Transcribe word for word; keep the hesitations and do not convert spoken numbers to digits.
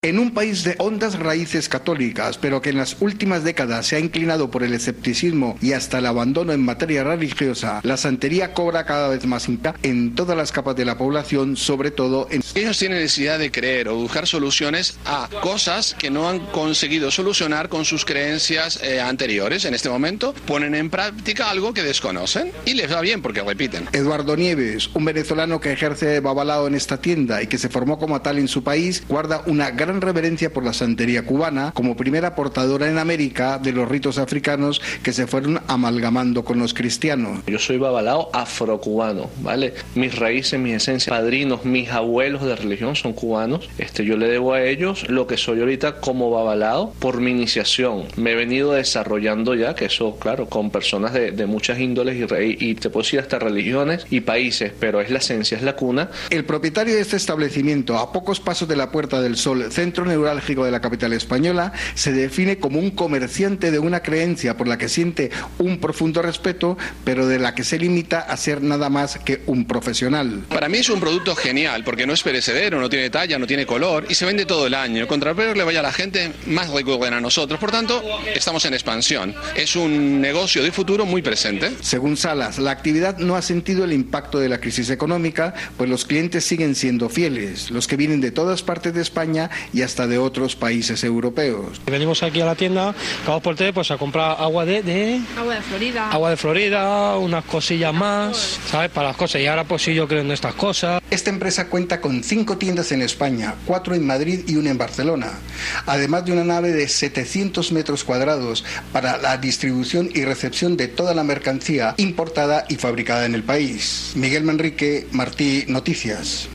En un país de hondas raíces católicas, pero que en las últimas décadas se ha inclinado por el escepticismo y hasta el abandono en materia religiosa, la santería cobra cada vez más impacto en todas las capas de la población, sobre todo en... Ellos tienen necesidad de creer o buscar soluciones a cosas que no han conseguido solucionar con sus creencias eh, anteriores. En este momento ponen en práctica algo que desconocen y les va bien porque repiten. Eduardo Nieves, un venezolano que ejerce de babalao en esta tienda y que se formó como tal en su país, guarda una gran reverencia por la santería cubana como primera portadora en América de los ritos africanos que se fueron amalgamando con los cristianos. Yo soy babalao afrocubano, ¿vale? Mis raíces, mis esencias, padrinos, mis abuelos de religión son cubanos. Este, yo le debo a ellos lo que soy ahorita como babalao por mi iniciación. Me he venido desarrollando ya, que eso, claro, con personas de, de muchas índoles y, re, y te puedo decir hasta religiones y países, pero es la esencia, es la cuna. El propietario de este establecimiento, a pocos pasos de la Puerta del Sol, centro neurálgico de la capital española, se define como un comerciante de una creencia por la que siente un profundo respeto, pero de la que se limita a ser nada más que un profesional. Para mí es un producto genial, porque no es perecedero, no tiene talla, no tiene color y se vende todo el año. Contra peor le vaya a la gente, más recurren a nosotros. Por tanto, estamos en expansión. Es un negocio de futuro muy presente. Según Salas, la actividad no ha sentido el impacto de la crisis económica, pues los clientes siguen siendo fieles, los que vienen de todas partes de España y hasta de otros países europeos. Venimos aquí a la tienda, acabamos por té, pues a comprar agua de, de... Agua de Florida. Agua de Florida, unas cosillas más, ¿sabes? Para las cosas. Y ahora pues sí, yo creo en estas cosas. Esta empresa cuenta con cinco tiendas en España, cuatro en Madrid y una en Barcelona, además de una nave de setecientos metros cuadrados para la distribución y recepción de toda la mercancía importada y fabricada en el país. Miguel Manrique, Martí Noticias.